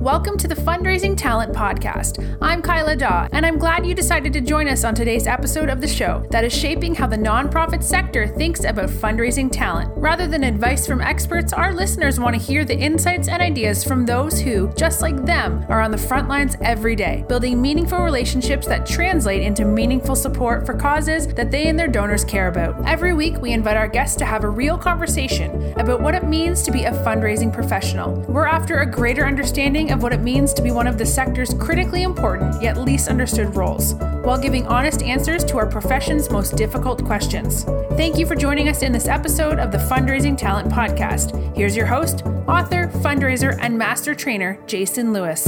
Welcome to the Fundraising Talent Podcast. I'm Kyla Daw, and I'm glad you decided to join us on today's episode of the show that is shaping how the nonprofit sector thinks about fundraising talent. Rather than advice from experts, our listeners want to hear the insights and ideas from those who, just like them, are on the front lines every day, building meaningful relationships that translate into meaningful support for causes that they and their donors care about. Every week, we invite our guests to have a real conversation about what it means to be a fundraising professional. We're after a greater understanding of what it means to be one of the sector's critically important yet least understood roles, while giving honest answers to our profession's most difficult questions. Thank you for joining us in this episode of the Fundraising Talent Podcast. Here's your host, author, fundraiser, and master trainer, Jason Lewis.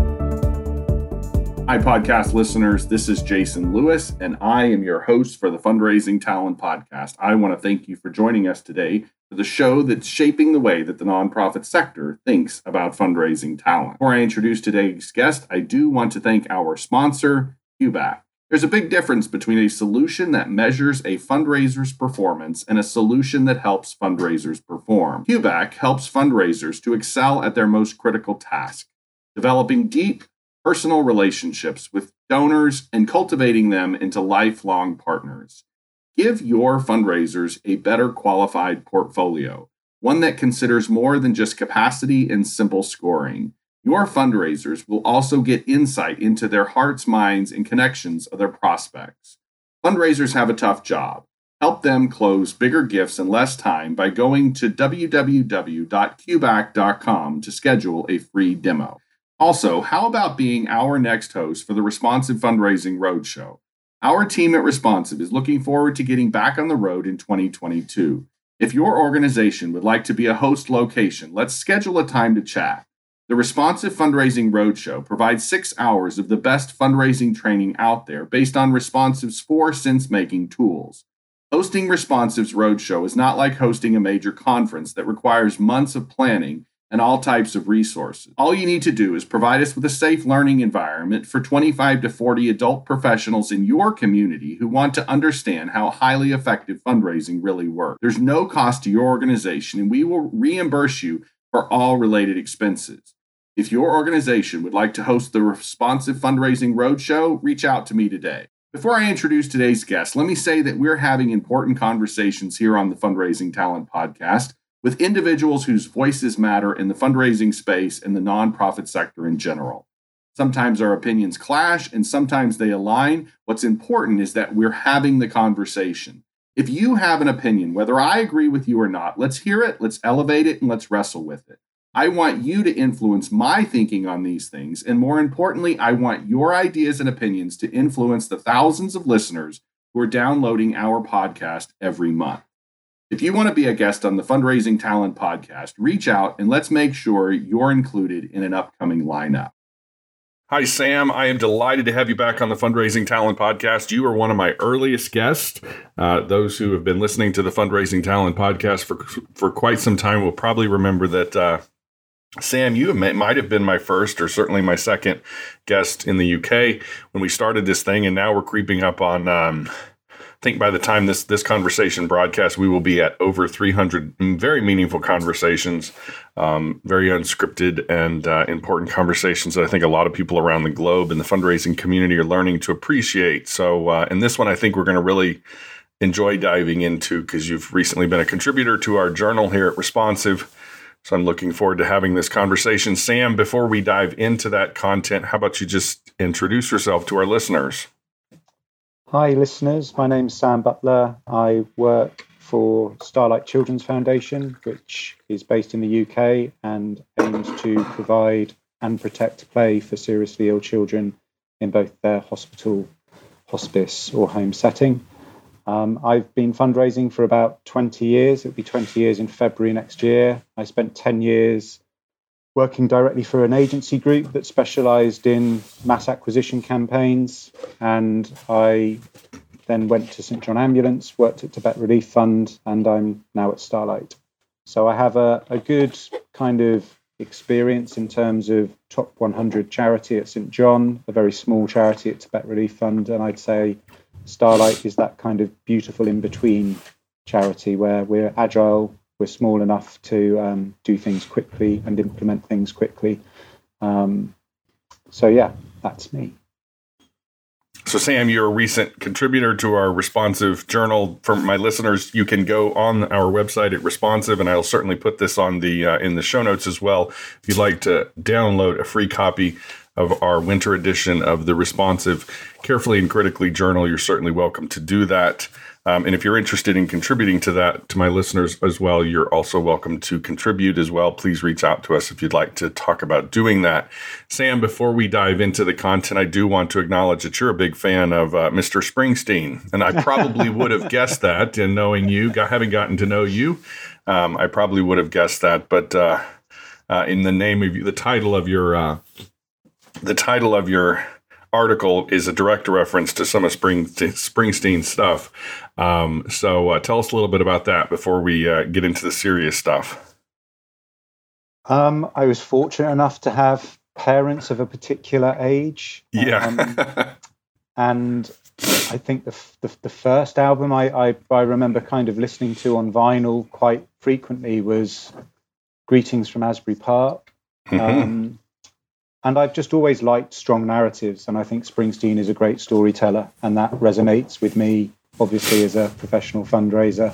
Hi, podcast listeners. This is Jason Lewis, and I am your host for the Fundraising Talent Podcast. I want to thank you for joining us today for the show that's shaping the way that the nonprofit sector thinks about fundraising talent. Before I introduce today's guest, I do want to thank our sponsor, QBAC. There's a big difference between a solution that measures a fundraiser's performance and a solution that helps fundraisers perform. QBAC helps fundraisers to excel at their most critical task, developing deep, personal relationships with donors and cultivating them into lifelong partners. Give your fundraisers a better qualified portfolio, one that considers more than just capacity and simple scoring. Your fundraisers will also get insight into their hearts, minds, and connections of their prospects. Fundraisers have a tough job. Help them close bigger gifts in less time by going to www.qbac.com to schedule a free demo. Also, how about being our next host for the Responsive Fundraising Roadshow? Our team at Responsive is looking forward to getting back on the road in 2022. If your organization would like to be a host location, let's schedule a time to chat. The Responsive Fundraising Roadshow provides 6 hours of the best fundraising training out there based on Responsive's 4 sense-making tools. Hosting Responsive's Roadshow is not like hosting a major conference that requires months of planning and all types of resources. All you need to do is provide us with a safe learning environment for 25 to 40 adult professionals in your community who want to understand how highly effective fundraising really works. There's no cost to your organization, and we will reimburse you for all related expenses. If your organization would like to host the Responsive Fundraising Roadshow, reach out to me today. Before I introduce today's guest, let me say that we're having important conversations here on the Fundraising Talent Podcast with individuals whose voices matter in the fundraising space and the nonprofit sector in general. Sometimes our opinions clash and sometimes they align. What's important is that we're having the conversation. If you have an opinion, whether I agree with you or not, let's hear it, let's elevate it, and let's wrestle with it. I want you to influence my thinking on these things, and more importantly, I want your ideas and opinions to influence the thousands of listeners who are downloading our podcast every month. If you want to be a guest on the Fundraising Talent Podcast, reach out and let's make sure you're included in an upcoming lineup. Hi, Sam. I am delighted to have you back on the Fundraising Talent Podcast. You are one of my earliest guests. Those who have been listening to the Fundraising Talent Podcast for quite some time will probably remember that, Sam, you might have been my first or certainly my second guest in the UK when we started this thing, and now we're creeping up on I think by the time this conversation broadcasts, we will be at over 300 very meaningful conversations, very unscripted and important conversations that I think a lot of people around the globe in the fundraising community are learning to appreciate. So, and this one, I think we're going to really enjoy diving into because you've recently been a contributor to our journal here at Responsive. So I'm looking forward to having this conversation. Sam, before we dive into that content, how about you just introduce yourself to our listeners? Hi, listeners. My name's Sam Butler. I work for Starlight Children's Foundation, which is based in the UK and aims to provide and protect play for seriously ill children in both their hospital, hospice, or home setting. I've been fundraising for about 20 years. It'll be 20 years in February next year. I spent 10 years working directly for an agency group that specialised in mass acquisition campaigns. And I then went to St John Ambulance, worked at Tibet Relief Fund, and I'm now at Starlight. So I have a good kind of experience in terms of top 100 charity at St John, a very small charity at Tibet Relief Fund. And I'd say Starlight is that kind of beautiful in-between charity where we're agile, we're small enough to do things quickly and implement things quickly, So yeah, that's me. So Sam, you're a recent contributor to our Responsive Journal. For my listeners, you can go on our website at Responsive, and I'll certainly put this on the in the show notes as well. If you'd like to download a free copy of our winter edition of the Responsive Carefully and Critically Journal, you're certainly welcome to do that. And if you're interested in contributing to that, to my listeners as well, you're also welcome to contribute as well. Please reach out to us if you'd like to talk about doing that. Sam, before we dive into the content, I do want to acknowledge that you're a big fan of Mr. Springsteen. And I probably would have guessed that in knowing you, having gotten to know you. I probably would have guessed that. But in the name of the title of your article is a direct reference to some of Springsteen's stuff. So tell us a little bit about that before we get into the serious stuff. I was fortunate enough to have parents of a particular age. Yeah. And I think the first album I remember kind of listening to on vinyl quite frequently was Greetings from Asbury Park. Mm-hmm. And I've just always liked strong narratives, and I think Springsteen is a great storyteller, and that resonates with me, obviously, as a professional fundraiser.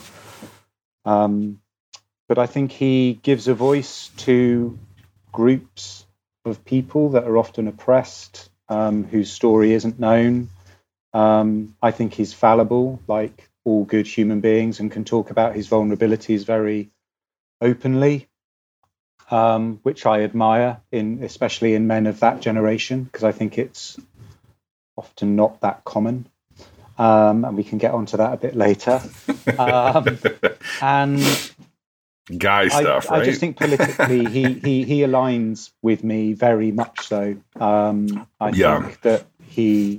But I think he gives a voice to groups of people that are often oppressed, whose story isn't known. I think he's fallible, like all good human beings, and can talk about his vulnerabilities very openly. Which I admire, especially in men of that generation, because I think it's often not that common. And we can get onto that a bit later. And guy stuff, right? I just think politically he aligns with me very much so. I think that he,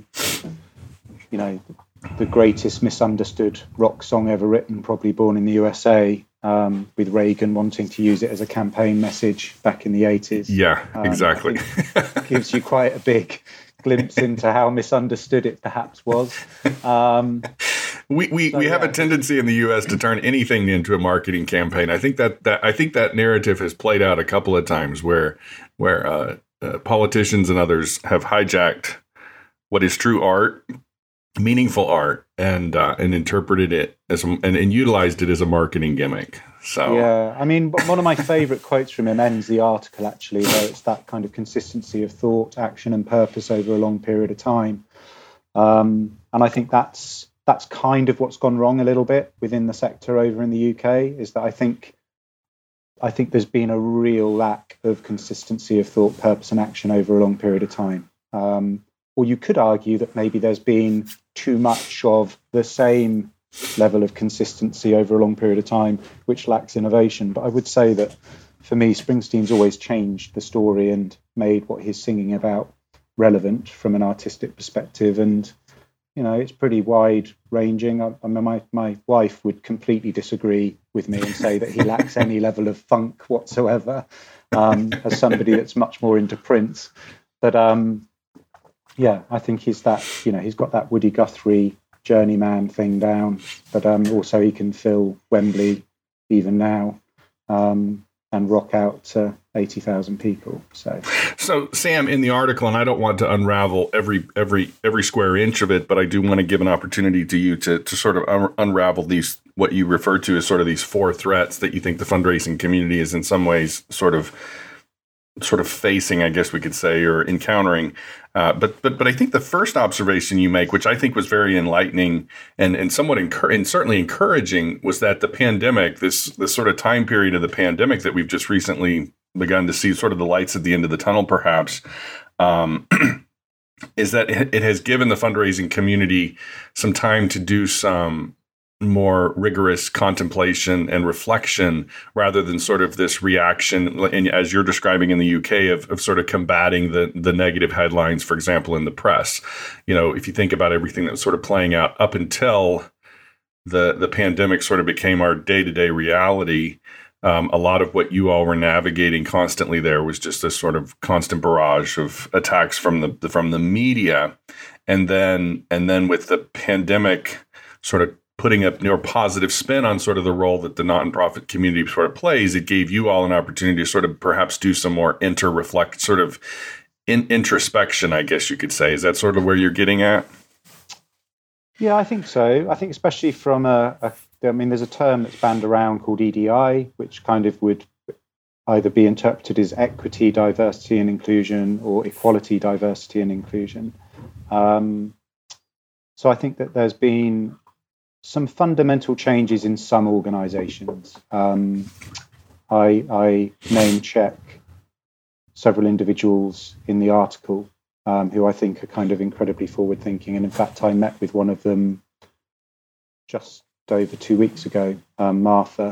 the greatest misunderstood rock song ever written, probably Born in the USA, with Reagan wanting to use it as a campaign message back in the 80s. Yeah, exactly. Gives you quite a big glimpse into how misunderstood it perhaps was. We have a tendency in the U.S. to turn anything into a marketing campaign. I think that narrative has played out a couple of times where politicians and others have hijacked what is true art, meaningful art, and interpreted it as and utilized it as a marketing gimmick. So yeah, I mean, one of my favorite quotes from him ends the article, actually, where it's that kind of consistency of thought, action, and purpose over a long period of time. And I think that's kind of what's gone wrong a little bit within the sector over in the UK, is that I think there's been a real lack of consistency of thought, purpose, and action over a long period of time. Or you could argue that maybe there's been too much of the same level of consistency over a long period of time, which lacks innovation. But I would say that for me, Springsteen's always changed the story and made what he's singing about relevant from an artistic perspective. And, it's pretty wide ranging. I mean, my wife would completely disagree with me and say that he lacks any level of funk whatsoever, as somebody that's much more into Prince. But, yeah, I think he's that, he's got that Woody Guthrie journeyman thing down, but also he can fill Wembley even now and rock out to 80,000 people. So Sam, in the article, and I don't want to unravel every square inch of it, but I do want to give an opportunity to you to sort of unravel these, what you refer to as sort of these four threats that you think the fundraising community is in some ways sort of facing, I guess we could say, or encountering. But I think the first observation you make, which I think was very enlightening and somewhat certainly encouraging, was that the pandemic, this sort of time period of the pandemic that we've just recently begun to see sort of the lights at the end of the tunnel, perhaps, is that it has given the fundraising community some time to do some more rigorous contemplation and reflection rather than sort of this reaction, and as you're describing in the UK, of sort of combating the negative headlines, for example, in the press. If you think about everything that was sort of playing out up until the pandemic sort of became our day-to-day reality, a lot of what you all were navigating constantly there was just this sort of constant barrage of attacks from the media. And then with the pandemic sort of putting a more positive spin on sort of the role that the nonprofit community sort of plays, it gave you all an opportunity to sort of perhaps do some more sort of introspection, I guess you could say. Is that sort of where you're getting at? Yeah, I think so. I think especially from there's a term that's banned around called EDI, which kind of would either be interpreted as equity, diversity and inclusion, or equality, diversity and inclusion. So I think that there's been some fundamental changes in some organizations. I name check several individuals in the article who I think are kind of incredibly forward thinking. And in fact, I met with one of them just over 2 weeks ago, Martha.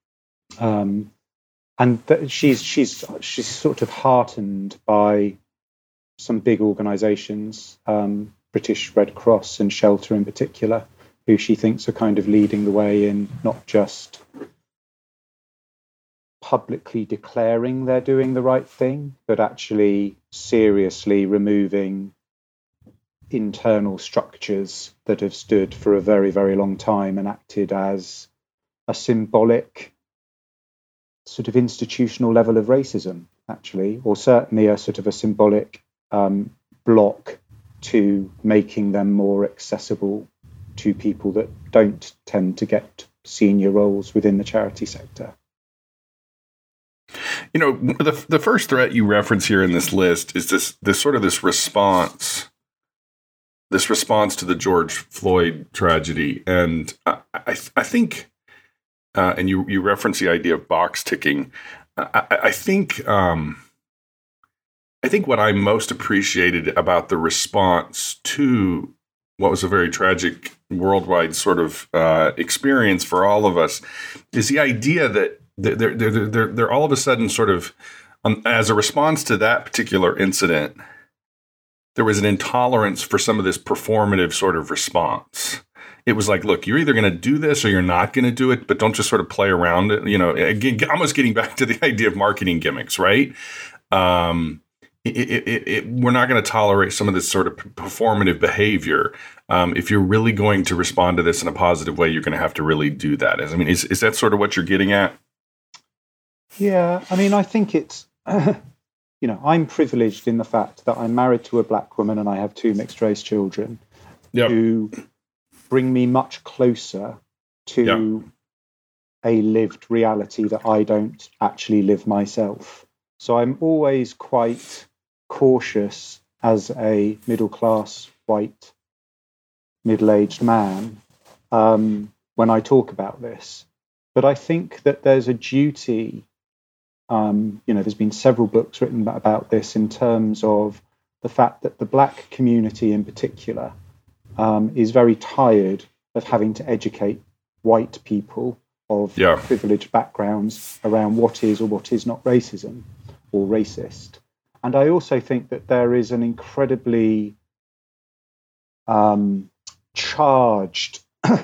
She's sort of heartened by some big organizations, British Red Cross and Shelter in particular, who she thinks are kind of leading the way in not just publicly declaring they're doing the right thing, but actually seriously removing internal structures that have stood for a very, very long time and acted as a symbolic sort of institutional level of racism, actually, or certainly a sort of a symbolic block to making them more accessible to people that don't tend to get senior roles within the charity sector. You know, the first threat you reference here in this list is this response to the George Floyd tragedy, and I think, and you reference the idea of box ticking. I think what I most appreciated about the response to what was a very tragic worldwide sort of experience for all of us is the idea that they're all of a sudden sort of, as a response to that particular incident, there was an intolerance for some of this performative sort of response. It was like, look, you're either going to do this or you're not going to do it, but don't just sort of play around it. You know, again, almost getting back to the idea of marketing gimmicks, right? We're not going to tolerate some of this sort of performative behavior. If you're really going to respond to this in a positive way, you're going to have to really do that. I mean, is that sort of what you're getting at? Yeah, I mean, I think it's, I'm privileged in the fact that I'm married to a black woman and I have 2 mixed race children who bring me much closer to a lived reality that I don't actually live myself. So I'm always quite cautious as a middle-class, white, middle-aged man when I talk about this. But I think that there's a duty, there's been several books written about this in terms of the fact that the black community in particular is very tired of having to educate white people of privileged backgrounds around what is or what is not racism or racist. And I also think that there is an incredibly charged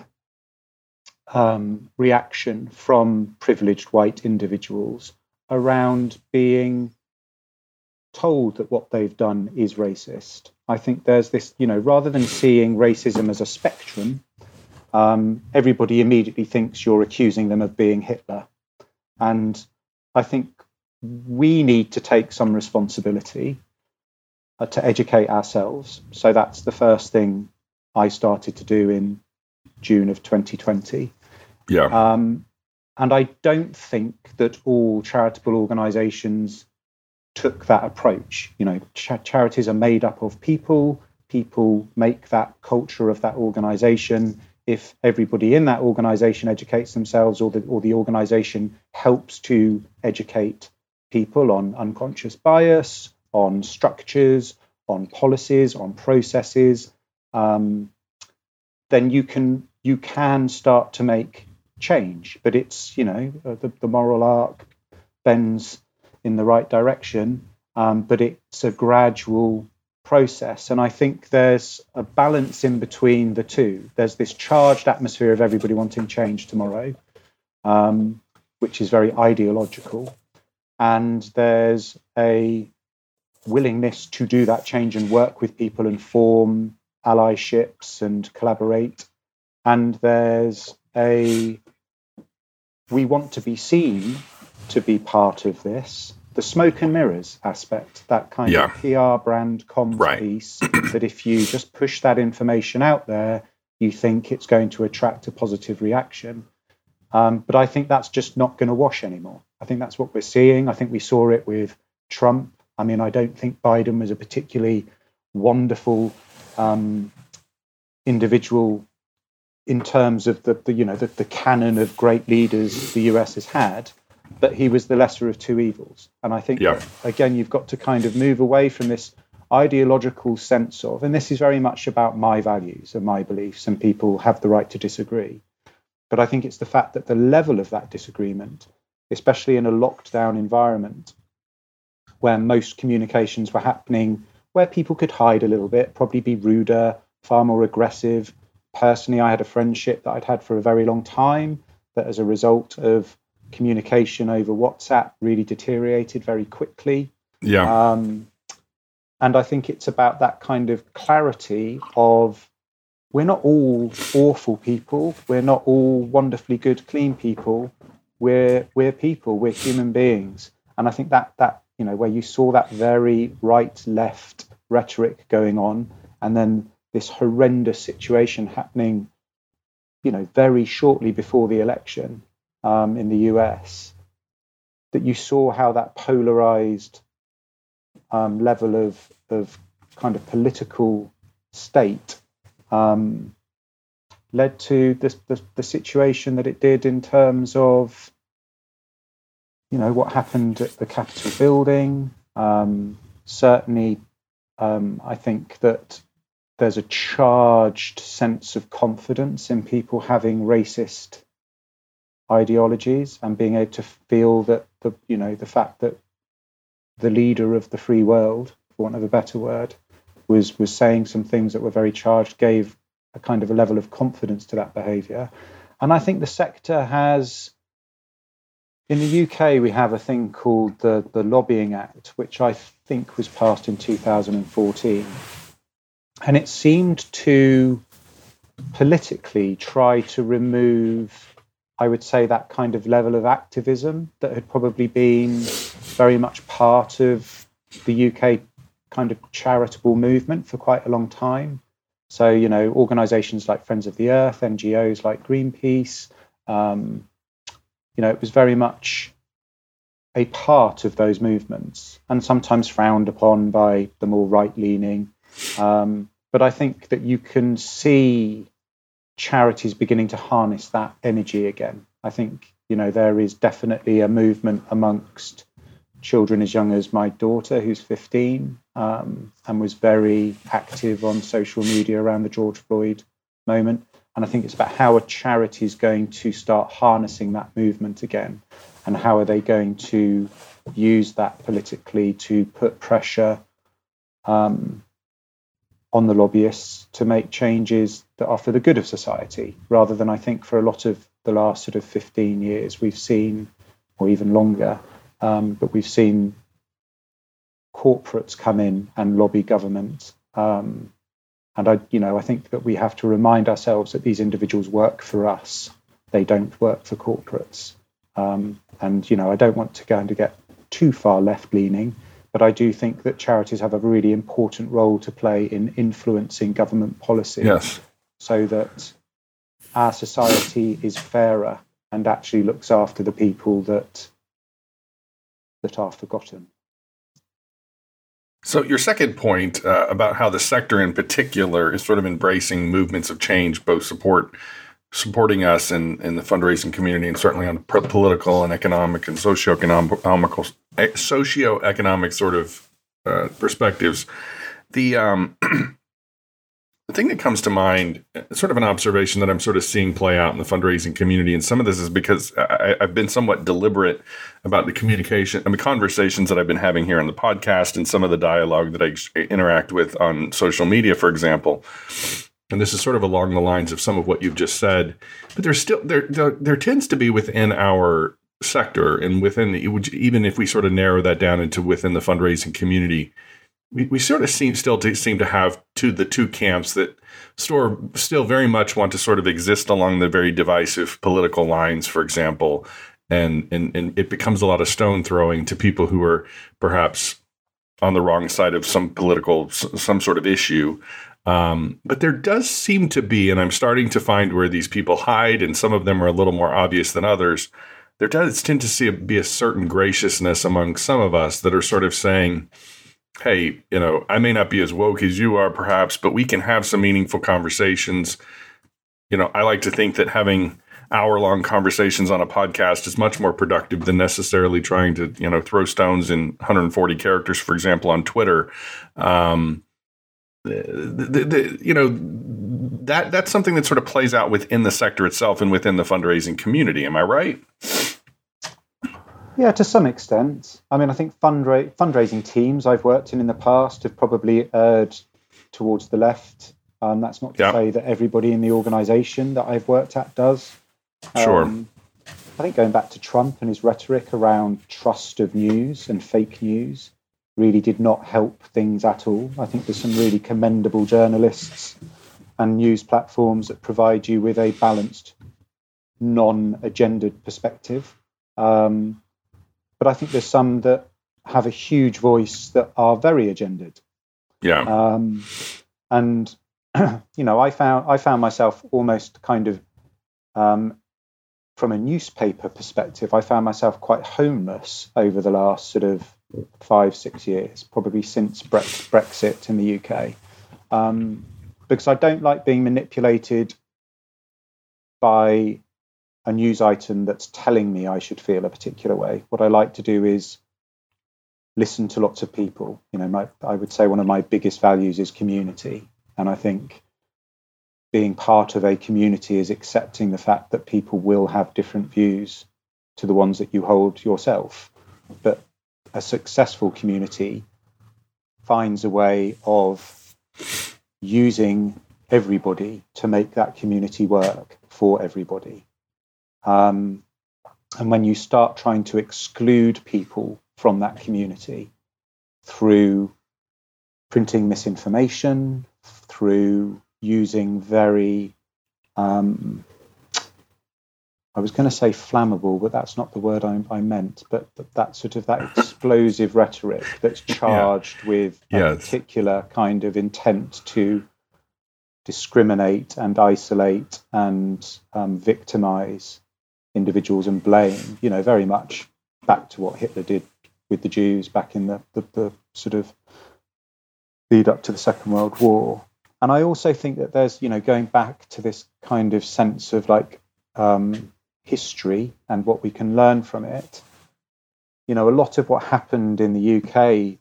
reaction from privileged white individuals around being told that what they've done is racist. I think there's this, rather than seeing racism as a spectrum, everybody immediately thinks you're accusing them of being Hitler. And I think we need to take some responsibility to educate ourselves. So that's the first thing I started to do in June of 2020. And I don't think that all charitable organizations took that approach. Charities are made up of people. People make that culture of that organization. If everybody in that organization educates themselves, or the organization helps to educate people on unconscious bias, on structures, on policies, on processes, then you can start to make change. But it's, the moral arc bends in the right direction, but it's a gradual process. And I think there's a balance in between the two. There's this charged atmosphere of everybody wanting change tomorrow, which is very ideological. And there's a willingness to do that change and work with people and form allyships and collaborate. and there's we want to be seen to be part of this. The smoke and mirrors aspect, that kind of PR brand comms piece, that if you just push that information out there, you think it's going to attract a positive reaction. But I think that's just not going to wash anymore. I think that's what we're seeing. I think we saw it with Trump. I mean, I don't think Biden was a particularly wonderful individual in terms of the canon of great leaders the US has had, but he was the lesser of two evils. And I think, again, you've got to kind of move away from this ideological sense of, and this is very much about my values and my beliefs, and people have the right to disagree. But I think it's the fact that the level of that disagreement, especially in a locked down environment where most communications were happening, where people could hide a little bit, probably be ruder, far more aggressive. Personally, I had a friendship that I'd had for a very long time that as a result of communication over WhatsApp really deteriorated very quickly. And I think it's about that kind of clarity of, we're not all awful people. We're not all wonderfully good, clean people. We're people. We're human beings. And I think that where you saw that very right-left rhetoric going on, and then this horrendous situation happening, very shortly before the election in the US, that you saw how that polarized level of kind of political state led to the situation that it did in terms of, what happened at the Capitol building. Certainly, I think that there's a charged sense of confidence in people having racist ideologies and being able to feel that the fact that the leader of the free world, for want of a better word, was saying some things that were very charged, gave a kind of a level of confidence to that behaviour. And I think the sector has, in the UK, we have a thing called the Lobbying Act, which I think was passed in 2014. And it seemed to politically try to remove, I would say, that kind of level of activism that had probably been very much part of the UK kind of charitable movement for quite a long time. So, organisations like Friends of the Earth, NGOs like Greenpeace, it was very much a part of those movements, and sometimes frowned upon by the more right-leaning. But I think that you can see charities beginning to harness that energy again. I think, there is definitely a movement amongst children as young as my daughter, who's 15, and was very active on social media around the George Floyd moment. And I think it's about how a charity is going to start harnessing that movement again, and how are they going to use that politically to put pressure on the lobbyists to make changes that are for the good of society, rather than, I think, for a lot of the last sort of 15 years we've seen, or even longer, but we've seen corporates come in and lobby government. And I think that we have to remind ourselves that these individuals work for us. They don't work for corporates. And I don't want to go and to get too far left-leaning, but I do think that charities have a really important role to play in influencing government policy, so that our society is fairer and actually looks after the people that are forgotten. So your second point about how the sector in particular is sort of embracing movements of change, both supporting us in the fundraising community, and certainly on political and economic and socioeconomic sort of perspectives. The thing that comes to mind, sort of an observation that I'm sort of seeing play out in the fundraising community, and some of this is because I've been somewhat deliberate about the communication and the conversations that I've been having here on the podcast, and some of the dialogue that I interact with on social media, for example. And this is sort of along the lines of some of what you've just said, but there's still there tends to be within our sector, and within even if we sort of narrow that down into within the fundraising community, we sort of seem to have the two camps that still very much want to sort of exist along the very divisive political lines, for example, and it becomes a lot of stone throwing to people who are perhaps on the wrong side of some sort of issue. But there does seem to be, and I'm starting to find where these people hide, and some of them are a little more obvious than others. There does tend to be a certain graciousness among some of us that are sort of saying, hey, I may not be as woke as you are perhaps, but we can have some meaningful conversations. I like to think that having hour-long conversations on a podcast is much more productive than necessarily trying to, throw stones in 140 characters, for example, on Twitter. That's something that sort of plays out within the sector itself and within the fundraising community. Am I right? Yeah, to some extent. I mean, I think fundraising teams I've worked in the past have probably erred towards the left. That's not to say that everybody in the organisation that I've worked at does. Sure. I think going back to Trump and his rhetoric around trust of news and fake news really did not help things at all. I think there's some really commendable journalists and news platforms that provide you with a balanced, non-agendaed perspective. But I think there's some that have a huge voice that are very agendaed. Yeah. And I found myself almost kind of from a newspaper perspective, I found myself quite homeless over the last sort of 5-6 years, probably since Brexit in the UK, because I don't like being manipulated by a news item that's telling me I should feel a particular way. What I like to do is listen to lots of people. I would say one of my biggest values is community, and I think being part of a community is accepting the fact that people will have different views to the ones that you hold yourself. But a successful community finds a way of using everybody to make that community work for everybody. And when you start trying to exclude people from that community through printing misinformation, through using very, I was going to say flammable, but that's not the word I meant, but that sort of that explosive rhetoric that's charged with a particular kind of intent to discriminate and isolate and victimize individuals and blame, very much back to what Hitler did with the Jews back in the sort of lead up to the Second World War. And I also think that there's, going back to this kind of sense of like history and what we can learn from it. A lot of what happened in the UK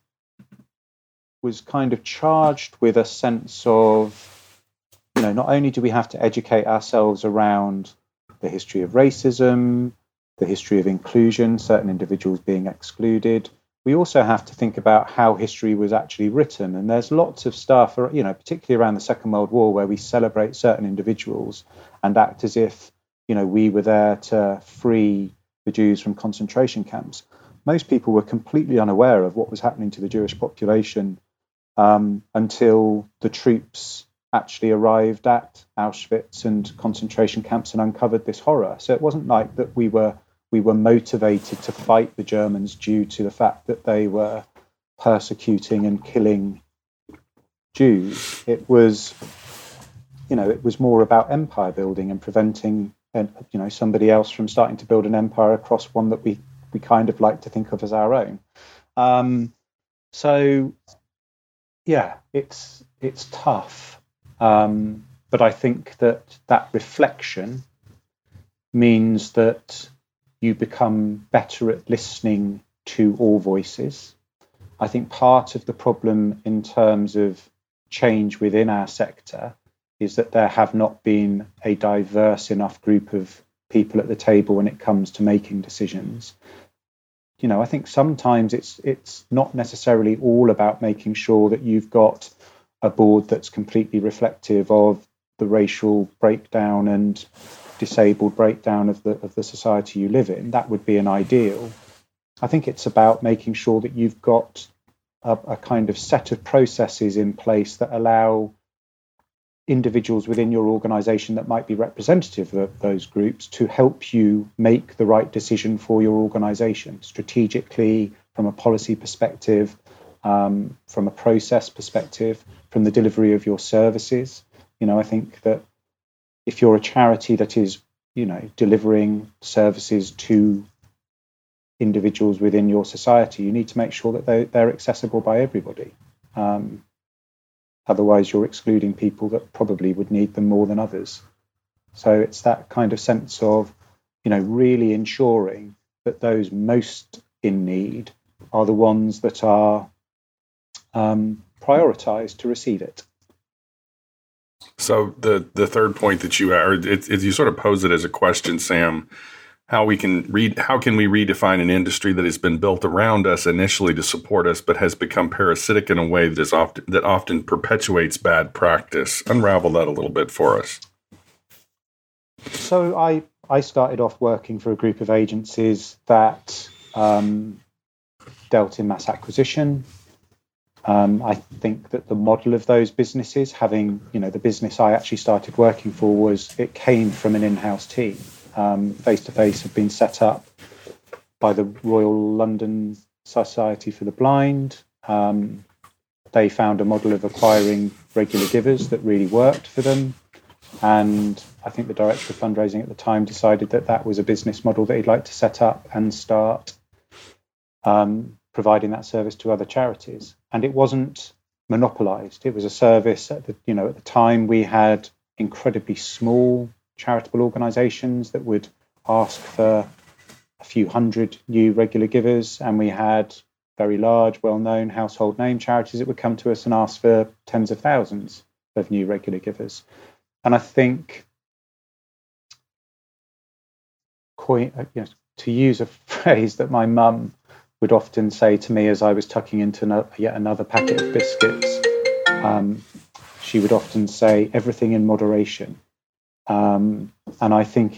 was kind of charged with a sense of, not only do we have to educate ourselves around the history of racism, the history of inclusion, certain individuals being excluded, we also have to think about how history was actually written. And there's lots of stuff, particularly around the Second World War, where we celebrate certain individuals and act as if, we were there to free the Jews from concentration camps. Most people were completely unaware of what was happening to the Jewish population until the troops actually arrived at Auschwitz and concentration camps and uncovered this horror. So it wasn't like that we were motivated to fight the Germans due to the fact that they were persecuting and killing Jews. It was, it was more about empire building and preventing, somebody else from starting to build an empire across one that we kind of like to think of as our own. So, yeah, it's tough. But I think that reflection means that you become better at listening to all voices. I think part of the problem in terms of change within our sector is that there have not been a diverse enough group of people at the table when it comes to making decisions. I think sometimes it's not necessarily all about making sure that you've got a board that's completely reflective of the racial breakdown and disabled breakdown of the society you live in. That would be an ideal. I think it's about making sure that you've got a kind of set of processes in place that allow individuals within your organization that might be representative of those groups to help you make the right decision for your organization strategically, from a policy perspective, from a process perspective, from the delivery of your services. I think that if you're a charity that is, delivering services to individuals within your society, you need to make sure that they're accessible by everybody. Otherwise, you're excluding people that probably would need them more than others. So it's that kind of sense of, really ensuring that those most in need are the ones that are prioritized to receive it. So the third point that you you sort of pose it as a question, Sam. How can we redefine an industry that has been built around us initially to support us, but has become parasitic in a way that often perpetuates bad practice? Unravel that a little bit for us. So I started off working for a group of agencies that dealt in mass acquisition. I think that the model of those businesses, having, the business I actually started working for it came from an in-house team. Face-to-Face had been set up by the Royal London Society for the Blind. They found a model of acquiring regular givers that really worked for them. And I think the director of fundraising at the time decided that was a business model that he'd like to set up and start providing that service to other charities. And it wasn't monopolized. It was a service at the time we had incredibly small charitable organizations that would ask for a few hundred new regular givers, and we had very large, well-known household name charities that would come to us and ask for tens of thousands of new regular givers. And I think, to use a phrase that my mum would often say to me as I was tucking into yet another packet of biscuits, she would often say, everything in moderation. And I think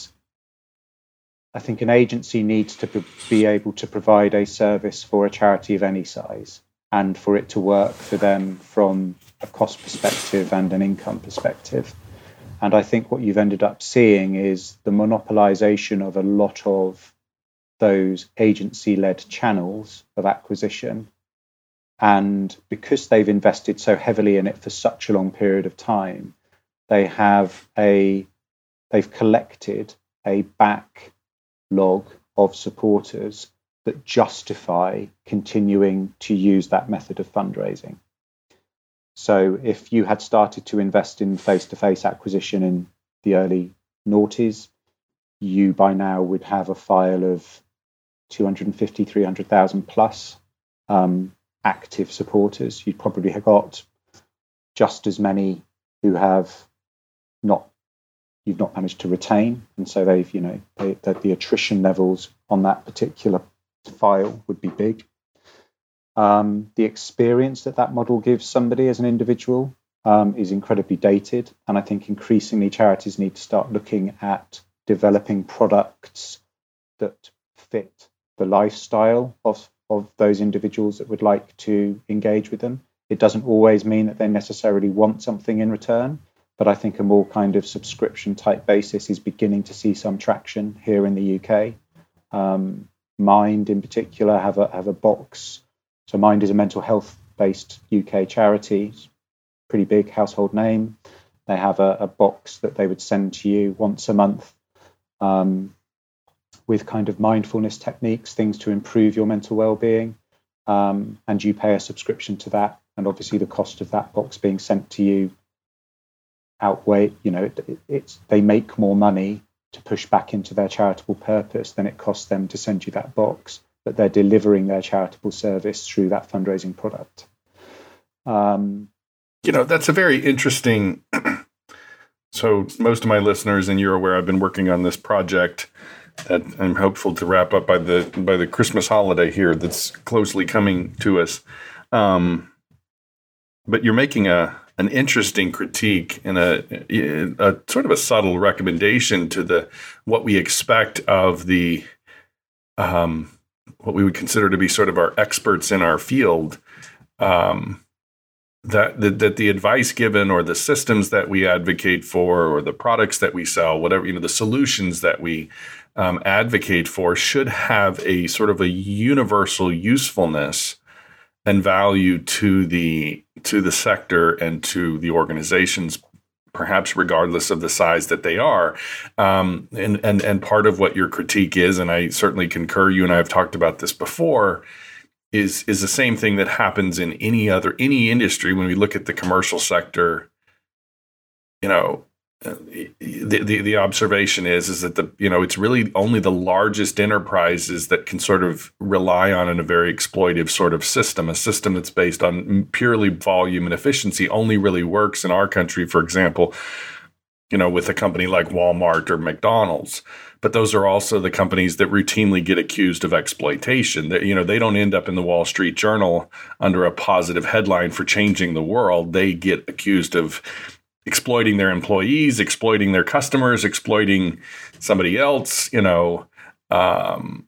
an agency needs to be able to provide a service for a charity of any size, and for it to work for them from a cost perspective and an income perspective. And I think what you've ended up seeing is the monopolization of a lot of those agency-led channels of acquisition. And because they've invested so heavily in it for such a long period of time, they've collected a backlog of supporters that justify continuing to use that method of fundraising. So if you had started to invest in face-to-face acquisition in the early noughties, you by now would have a file of 250, 300,000 plus active supporters. You'd probably have got just as many who you've not managed to retain, and so the attrition levels on that particular file would be big. The experience that model gives somebody as an individual is incredibly dated, and I think increasingly charities need to start looking at developing products that fit the lifestyle of those individuals that would like to engage with them. It doesn't always mean that they necessarily want something in return, but I think a more kind of subscription type basis is beginning to see some traction here in the UK. Mind in particular have a box. So Mind is a mental health based UK charity, pretty big household name. They have a box that they would send to you once a month with kind of mindfulness techniques, things to improve your mental well-being, and you pay a subscription to that. And obviously the cost of that box being sent to you outweigh, they make more money to push back into their charitable purpose than it costs them to send you that box, but they're delivering their charitable service through that fundraising product. That's a very interesting. So most of my listeners, and you're aware, I've been working on this project that I'm hopeful to wrap up by the Christmas holiday here. That's closely coming to us. But you're making an interesting critique and a sort of a subtle recommendation to what we expect of the what we would consider to be sort of our experts in our field that the advice given or the systems that we advocate for or the products that we sell, whatever, the solutions that we advocate for should have a sort of a universal usefulness and value to the sector and to the organizations, perhaps regardless of the size that they are. And part of what your critique is, and I certainly concur, you and I have talked about this before, is the same thing that happens in any industry. When we look at the commercial sector, the observation is that it's really only the largest enterprises that can sort of rely on a very exploitive sort of system. A system that's based on purely volume and efficiency only really works in our country, for example, with a company like Walmart or McDonald's. But those are also the companies that routinely get accused of exploitation. They don't end up in the Wall Street Journal under a positive headline for changing the world. They get accused of exploiting their employees, exploiting their customers, exploiting somebody else, and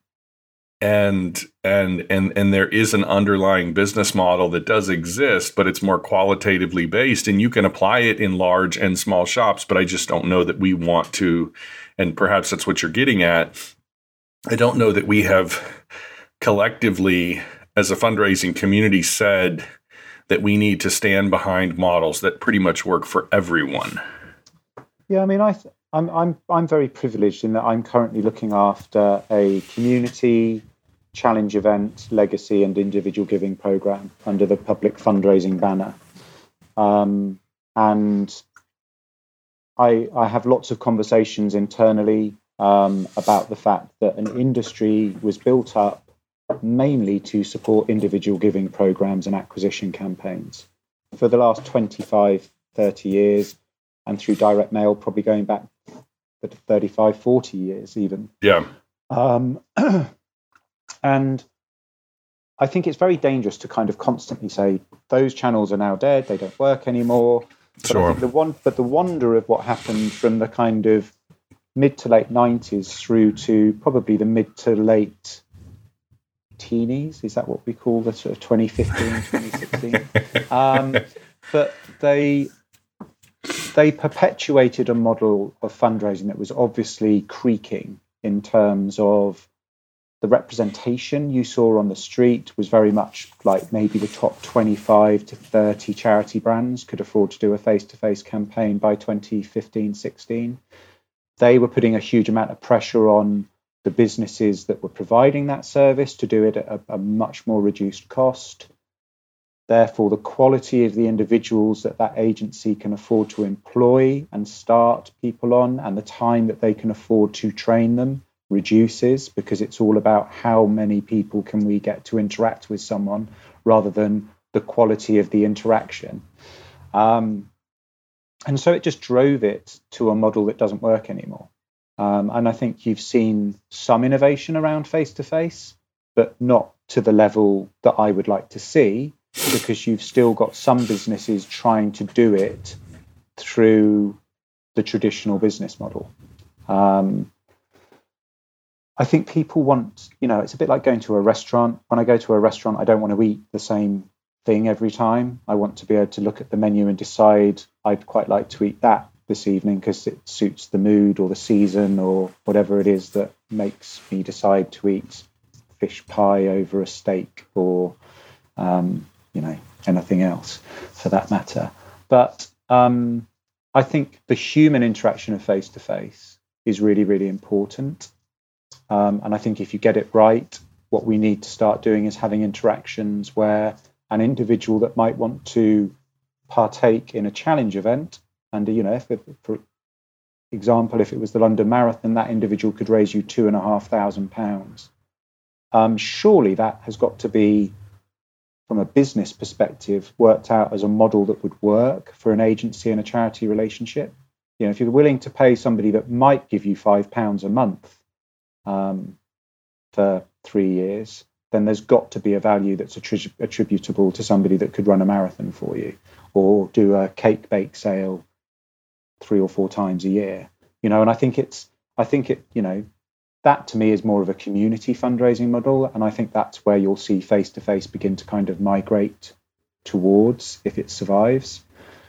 there is an underlying business model that does exist, but it's more qualitatively based, and you can apply it in large and small shops. But I just don't know that we want to, and perhaps that's what you're getting at. I don't know that we have collectively, as a fundraising community, said that we need to stand behind models that pretty much work for everyone. Yeah, I mean, I'm very privileged in that I'm currently looking after a community challenge event, legacy, and individual giving program under the public fundraising banner, and I have lots of conversations internally about the fact that an industry was built up mainly to support individual giving programs and acquisition campaigns for the last 25, 30 years, and through direct mail, probably going back 35, 40 years even. Yeah. And I think it's very dangerous to kind of constantly say those channels are now dead, they don't work anymore. Sure. But the wonder of what happened from the kind of mid to late 90s through to probably the mid to late teenies, is that what we call the sort of 2015, 2016? But they perpetuated a model of fundraising that was obviously creaking in terms of the representation you saw on the street was very much like maybe the top 25 to 30 charity brands could afford to do a face-to-face campaign by 2015-16. They were putting a huge amount of pressure on the businesses that were providing that service to do it at a much more reduced cost. Therefore, the quality of the individuals that agency can afford to employ and start people on, and the time that they can afford to train them, reduces, because it's all about how many people can we get to interact with someone rather than the quality of the interaction. And so it just drove it to a model that doesn't work anymore. And I think you've seen some innovation around face-to-face, but not to the level that I would like to see, because you've still got some businesses trying to do it through the traditional business model. I think people want, it's a bit like going to a restaurant. When I go to a restaurant, I don't want to eat the same thing every time. I want to be able to look at the menu and decide I'd quite like to eat that this evening because it suits the mood or the season or whatever it is that makes me decide to eat fish pie over a steak or, anything else for that matter. But I think the human interaction of face-to-face is really, really important. And I think if you get it right, what we need to start doing is having interactions where an individual that might want to partake in a challenge event, and for example, if it was the London Marathon, that individual could raise you £2,500. Surely that has got to be, from a business perspective, worked out as a model that would work for an agency and a charity relationship. If you're willing to pay somebody that might give you £5 a month for 3 years, then there's got to be a value that's attributable to somebody that could run a marathon for you or do a cake bake sale 3 or 4 times a year. And I think that to me is more of a community fundraising model, and I think that's where you'll see face-to-face begin to kind of migrate towards if it survives.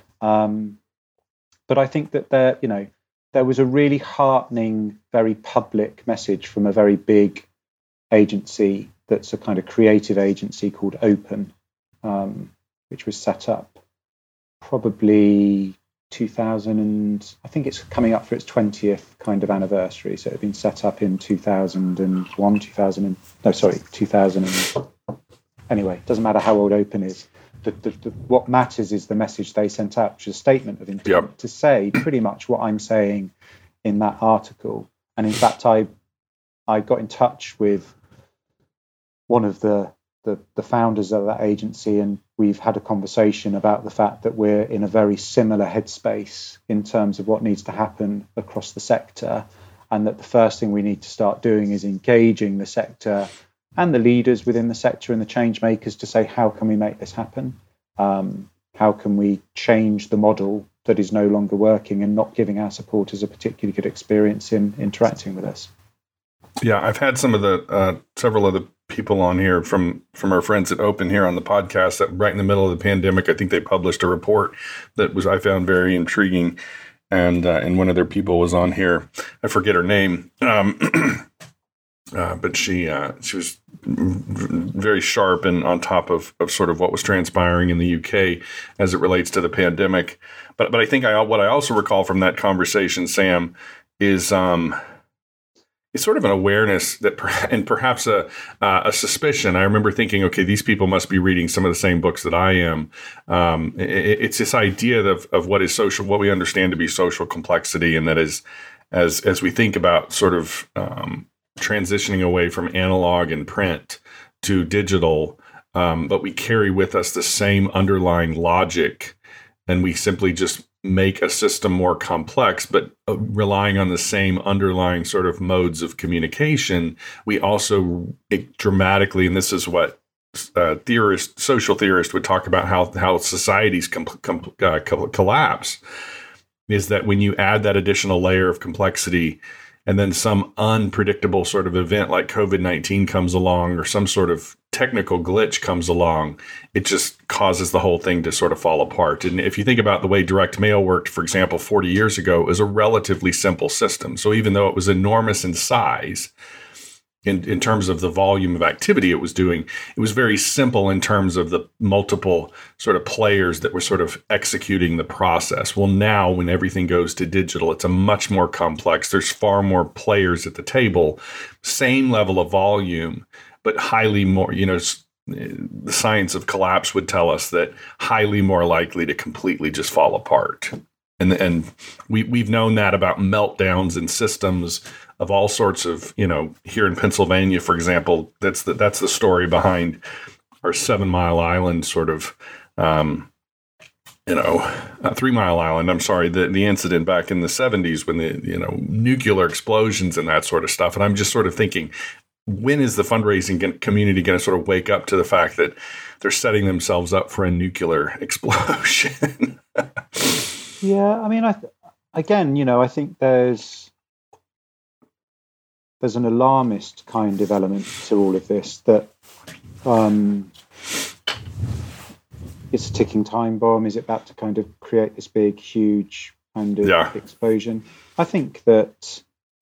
But I think that there was a really heartening, very public message from a very big agency that's a kind of creative agency called Open, which was set up probably 2000, and I think it's coming up for its 20th kind of anniversary. So it had been set up in 2000. Anyway, it doesn't matter how old Open is. What matters is the message they sent out, which is a statement of intent to say pretty much what I'm saying in that article. And in fact, I got in touch with one of the founders of that agency, and we've had a conversation about the fact that we're in a very similar headspace in terms of what needs to happen across the sector, and that the first thing we need to start doing is engaging the sector and the leaders within the sector and the change makers to say, how can we make this happen? How can we change the model that is no longer working and not giving our supporters a particularly good experience in interacting with us? Yeah, I've had some of the several of the people on here from our friends at Open here on the podcast that right in the middle of the pandemic, I think they published a report that I found very intriguing, and one of their people was on here. I forget her name. But she was very sharp and on top of sort of what was transpiring in the UK as it relates to the pandemic. But I think what I also recall from that conversation, Sam, is it's sort of an awareness that and perhaps a suspicion. I remember thinking, okay, these people must be reading some of the same books that I am. It's this idea of what is social, what we understand to be social complexity, and that is as we think about sort of transitioning away from analog and print to digital, but we carry with us the same underlying logic, and we simply just make a system more complex, but relying on the same underlying sort of modes of communication. We also dramatically, and this is what social theorists would talk about, how societies collapse, is that when you add that additional layer of complexity, and then some unpredictable sort of event like COVID-19 comes along, or some sort of technical glitch comes along, it just causes the whole thing to sort of fall apart. And if you think about the way direct mail worked, for example, 40 years ago, it was a relatively simple system. So even though it was enormous in size, in terms of the volume of activity it was doing, it was very simple in terms of the multiple sort of players that were sort of executing the process. Well, now when everything goes to digital, it's a much more complex. There's far more players at the table, same level of volume, but highly more, the science of collapse would tell us that highly more likely to completely just fall apart. And we've known that about meltdowns in systems of all sorts of, here in Pennsylvania, for example, that's the story behind our 7 Mile Island sort of, 3 Mile Island. I'm sorry, the incident back in the 70s when the, nuclear explosions and that sort of stuff. And I'm just sort of thinking, when is the fundraising community going to sort of wake up to the fact that they're setting themselves up for a nuclear explosion? Yeah, I mean, I think there's an alarmist kind of element to all of this, that it's a ticking time bomb. Is it about to kind of create this big, huge kind of explosion? I think that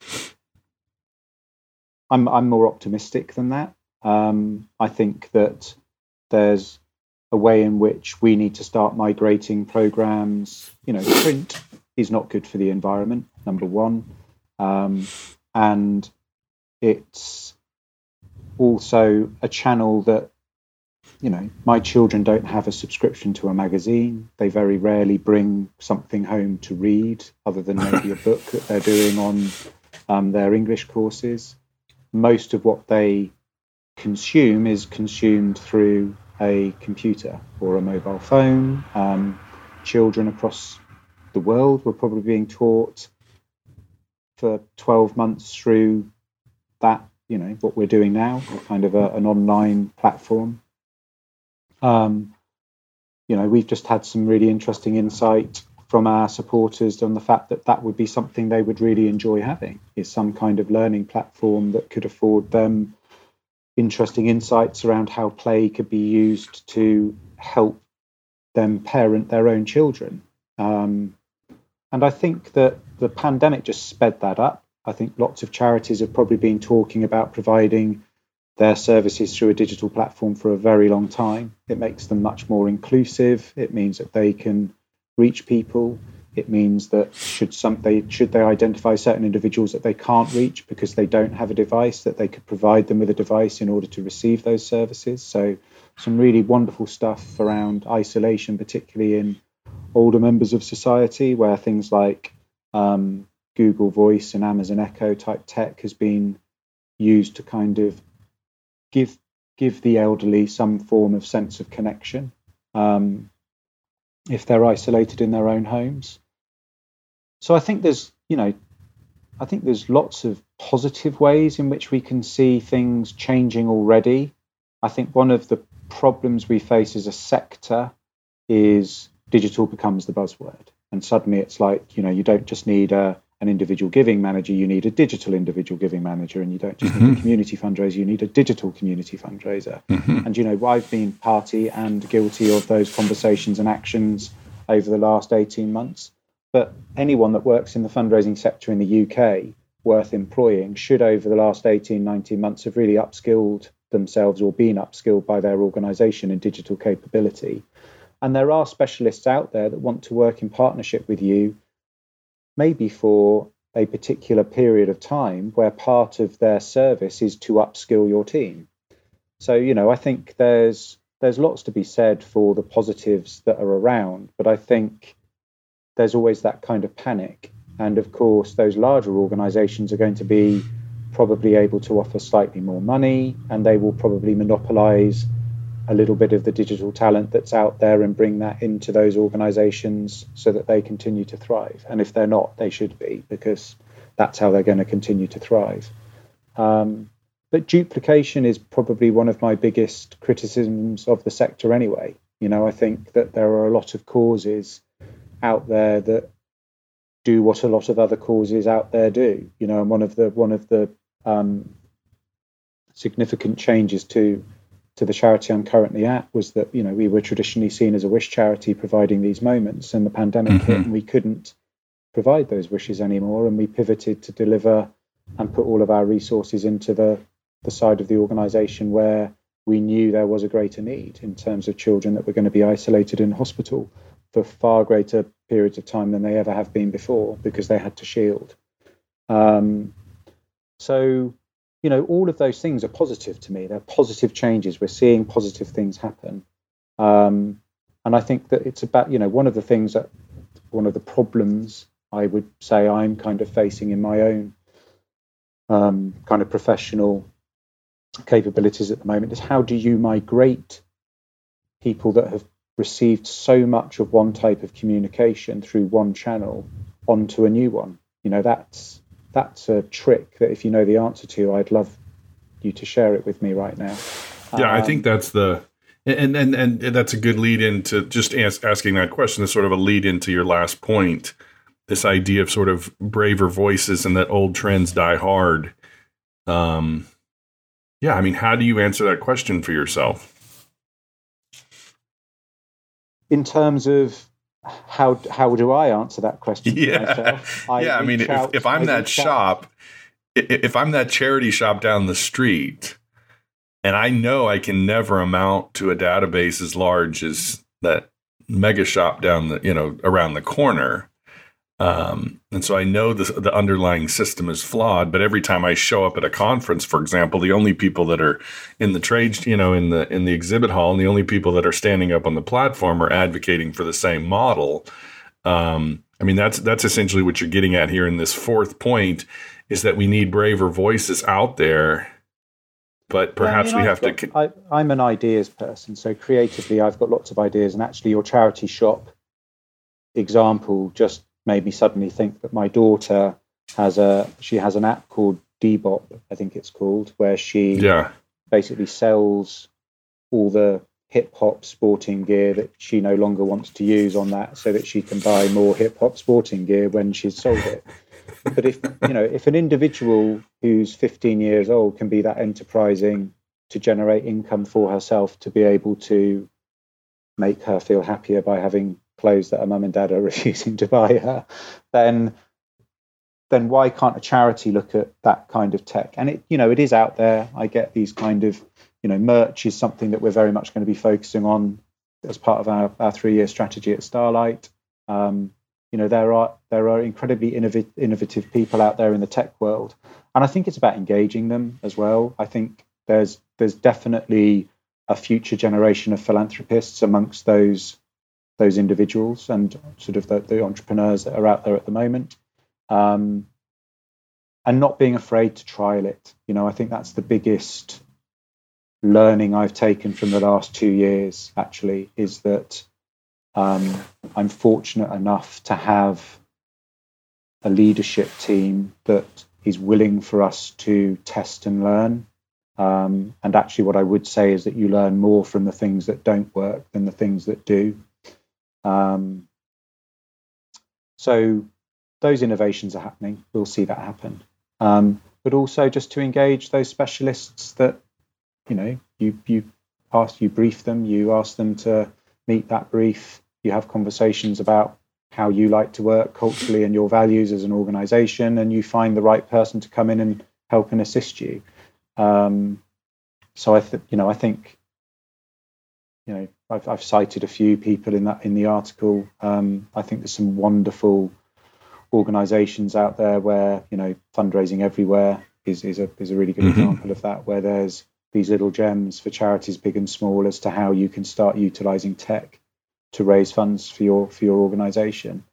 I'm more optimistic than that. I think that there's a way in which we need to start migrating programs. Print is not good for the environment, number one. And it's also a channel that, my children don't have a subscription to a magazine. They very rarely bring something home to read other than maybe a book that they're doing on their English courses. Most of what they consume is consumed through a computer or a mobile phone. Children across the world were probably being taught for 12 months through that, what we're doing now, kind of an online platform. We've just had some really interesting insight from our supporters on the fact that would be something they would really enjoy having, is some kind of learning platform that could afford them interesting insights around how play could be used to help them parent their own children. And I think that the pandemic just sped that up. I think lots of charities have probably been talking about providing their services through a digital platform for a very long time. It makes them much more inclusive. It means that they can reach people. It means that should they identify certain individuals that they can't reach because they don't have a device, that they could provide them with a device in order to receive those services. So some really wonderful stuff around isolation, particularly in older members of society, where things like Google Voice and Amazon Echo type tech has been used to kind of give the elderly some form of sense of connection if they're isolated in their own homes. So I think there's lots of positive ways in which we can see things changing already. I think one of the problems we face as a sector is digital becomes the buzzword. And suddenly it's like, you don't just need an individual giving manager, you need a digital individual giving manager, and you don't just need a community fundraiser, you need a digital community fundraiser. And, I've been party and guilty of those conversations and actions over the last 18 months. But anyone that works in the fundraising sector in the UK worth employing should over the last 18, 19 months have really upskilled themselves or been upskilled by their organisation in digital capability. And there are specialists out there that want to work in partnership with you, maybe for a particular period of time where part of their service is to upskill your team. So, I think there's lots to be said for the positives that are around, but I think there's always that kind of panic. And of course, those larger organizations are going to be probably able to offer slightly more money, and they will probably monopolize a little bit of the digital talent that's out there and bring that into those organizations so that they continue to thrive. And if they're not, they should be, because that's how they're going to continue to thrive. But duplication is probably one of my biggest criticisms of the sector anyway. I think that there are a lot of causes out there that do what a lot of other causes out there do. And one of the significant changes to the charity I'm currently at was that, we were traditionally seen as a wish charity providing these moments, and the pandemic hit and we couldn't provide those wishes anymore. And we pivoted to deliver and put all of our resources into the side of the organisation where we knew there was a greater need in terms of children that were going to be isolated in hospital for far greater periods of time than they ever have been before, because they had to shield. So, all of those things are positive to me. They're positive changes. We're seeing positive things happen. And I think that it's about, one of the problems I would say I'm kind of facing in my own kind of professional capabilities at the moment is how do you migrate people that have received so much of one type of communication through one channel onto a new one? That's a trick that if you know the answer to, I'd love you to share it with me right now. Yeah, I think that's and that's a good lead into just asking that question. Is sort of a lead into your last point, this idea of sort of braver voices and that old trends die hard. Yeah, I mean, how do you answer that question for yourself? In terms of how do I answer that question for myself? I mean, if I'm that shop, if I'm that charity shop down the street, and I know I can never amount to a database as large as that mega shop down around the corner, and so I know the underlying system is flawed. But every time I show up at a conference, for example, the only people that are in the trade, in the exhibit hall, and the only people that are standing up on the platform are advocating for the same model. I mean, that's essentially what you're getting at here in this fourth point, is that we need braver voices out there. But perhaps we have to. I'm an ideas person, so creatively, I've got lots of ideas. And actually, your charity shop example just made me suddenly think that my daughter has an app called Dbop, I think it's called, where she basically sells all the hip hop sporting gear that she no longer wants to use on that, so that she can buy more hip hop sporting gear when she's sold it. But if an individual who's 15 years old can be that enterprising to generate income for herself, to be able to make her feel happier by having clothes that her mum and dad are refusing to buy her, then why can't a charity look at that kind of tech? And it is out there. I get these kind of, merch is something that we're very much going to be focusing on as part of our 3-year strategy at Starlight. There are incredibly innovative people out there in the tech world, and I think it's about engaging them as well. I think there's definitely a future generation of philanthropists amongst those individuals and sort of the entrepreneurs that are out there at the moment, and not being afraid to trial it. I think that's the biggest learning I've taken from the last 2 years, actually, is that I'm fortunate enough to have a leadership team that is willing for us to test and learn. And actually, what I would say is that you learn more from the things that don't work than the things that do. So those innovations are happening. We'll see that happen. But also just to engage those specialists that, you brief them, you ask them to meet that brief, you have conversations about how you like to work culturally and your values as an organization, and you find the right person to come in and help and assist you. So I think I've cited a few people in the article. I think there's some wonderful organizations out there where, Fundraising Everywhere is a really good example of that, where there's these little gems for charities big and small as to how you can start utilizing tech to raise funds for your organization.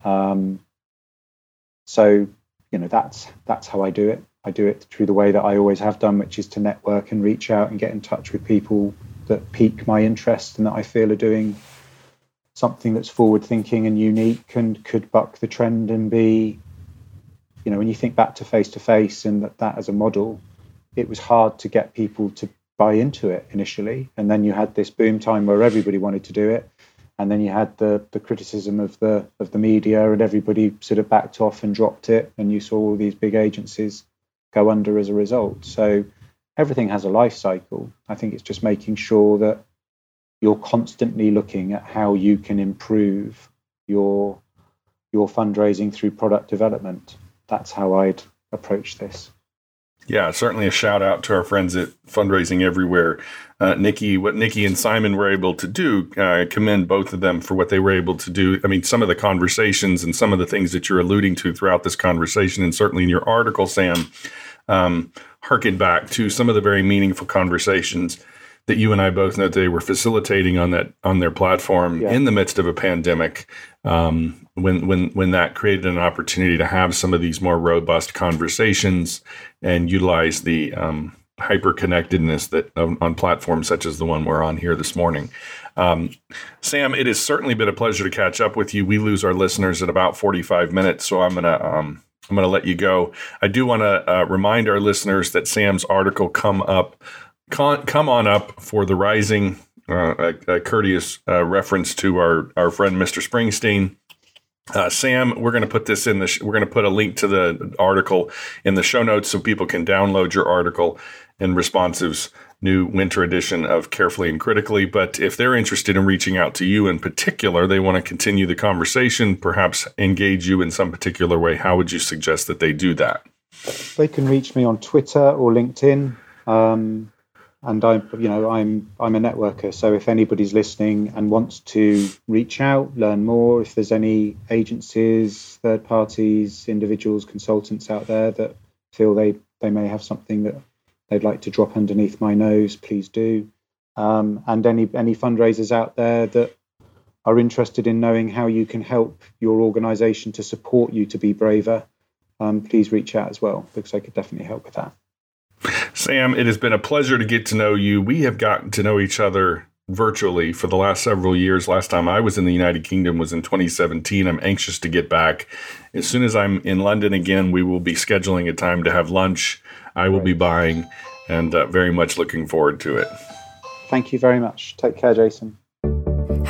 So that's how I do it. I do it through the way that I always have done, which is to network and reach out and get in touch with people that pique my interest and that I feel are doing something that's forward thinking and unique and could buck the trend and be, when you think back to face and that as a model, it was hard to get people to buy into it initially. And then you had this boom time where everybody wanted to do it. And then you had the criticism of the media, and everybody sort of backed off and dropped it. And you saw all these big agencies go under as a result. So everything has a life cycle. I think it's just making sure that you're constantly looking at how you can improve your fundraising through product development. That's how I'd approach this. Yeah, certainly a shout out to our friends at Fundraising Everywhere. What Nikki and Simon were able to do, I commend both of them for what they were able to do. I mean, some of the conversations and some of the things that you're alluding to throughout this conversation, and certainly in your article, Sam, harken back to some of the very meaningful conversations that you and I both know they were facilitating on their platform in the midst of a pandemic, when that created an opportunity to have some of these more robust conversations and utilize the hyper-connectedness that on platforms such as the one we're on here this morning. Sam, it has certainly been a pleasure to catch up with you. We lose our listeners at about 45 minutes, so I'm gonna let you go. I do want to remind our listeners that Sam's article come on up for the Rising, a courteous reference to our friend Mr. Springsteen. Sam, we're going to put this we're going to put a link to the article in the show notes so people can download your article in Responsive's new winter edition of Carefully and Critically. But if they're interested in reaching out to you in particular, they want to continue the conversation, perhaps engage you in some particular way, how would you suggest that they do that? They can reach me on Twitter or LinkedIn. And I'm a networker. So if anybody's listening and wants to reach out, learn more, if there's any agencies, third parties, individuals, consultants out there that feel they may have something that they'd like to drop underneath my nose, please do. And any fundraisers out there that are interested in knowing how you can help your organization to support you to be braver, please reach out as well, because I could definitely help with that. Sam, it has been a pleasure to get to know you. We have gotten to know each other virtually for the last several years. Last time I was in the United Kingdom was in 2017. I'm anxious to get back. As soon as I'm in London again, we will be scheduling a time to have lunch. I will be buying, and very much looking forward to it. Thank you very much. Take care, Jason.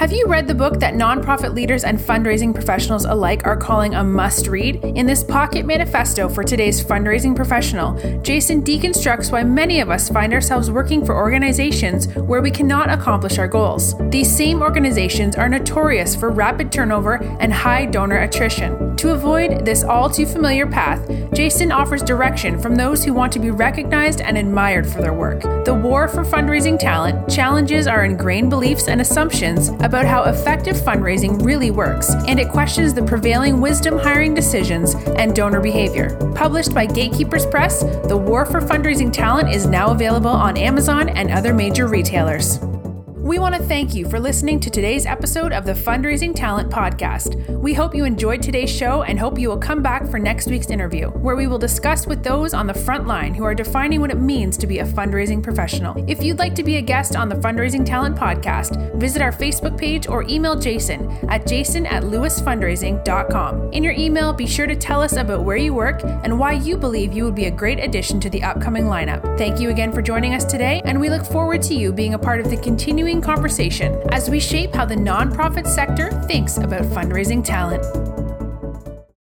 Have you read the book that nonprofit leaders and fundraising professionals alike are calling a must-read? In this pocket manifesto for today's fundraising professional, Jason deconstructs why many of us find ourselves working for organizations where we cannot accomplish our goals. These same organizations are notorious for rapid turnover and high donor attrition. To avoid this all too familiar path, Jason offers direction from those who want to be recognized and admired for their work. The war for fundraising talent challenges our ingrained beliefs and assumptions about how effective fundraising really works, and it questions the prevailing wisdom hiring decisions and donor behavior. Published by Gatekeepers Press, The War for Fundraising Talent is now available on Amazon and other major retailers. We want to thank you for listening to today's episode of the Fundraising Talent Podcast. We hope you enjoyed today's show and hope you will come back for next week's interview, where we will discuss with those on the front line who are defining what it means to be a fundraising professional. If you'd like to be a guest on the Fundraising Talent Podcast, visit our Facebook page or email Jason at jason@lewisfundraising.com. In your email, be sure to tell us about where you work and why you believe you would be a great addition to the upcoming lineup. Thank you again for joining us today, and we look forward to you being a part of the continuing conversation as we shape how the nonprofit sector thinks about fundraising talent.